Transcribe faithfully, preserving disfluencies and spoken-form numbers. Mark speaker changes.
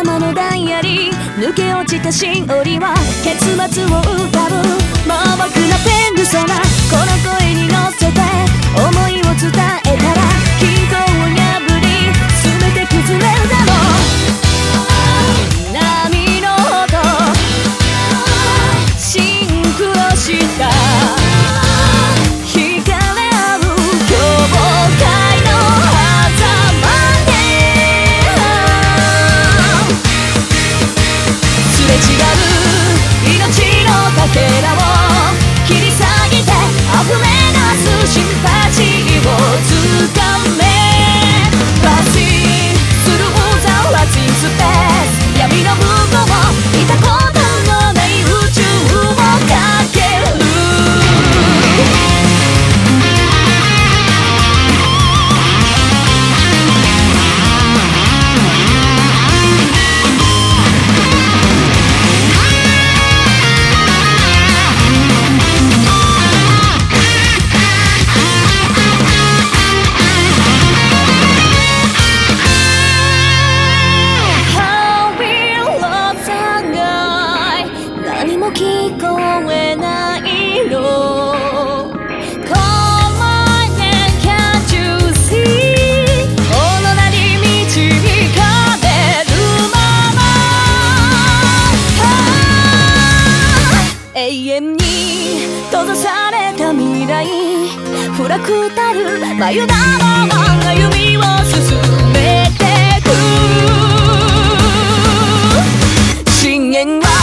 Speaker 1: 頭のダイアリー抜け落ちたしおりは結末を浮かぶ盲目なペングソナこの声に乗せて思いを伝えたら均衡を破り全て崩れるだろう波の音シンクロした惹かれ合う境界の狭間ですれ違う命のかけらを切り裂いて溢れ出すシンパシーをつかめパスするざわついスペース闇の向こう見たことのない宇宙をかける何も聞こえないの Call my name can't you see この名に導かれるまま、永遠に閉ざされた未来フラクタル眉玉は歩みを進めてく深淵は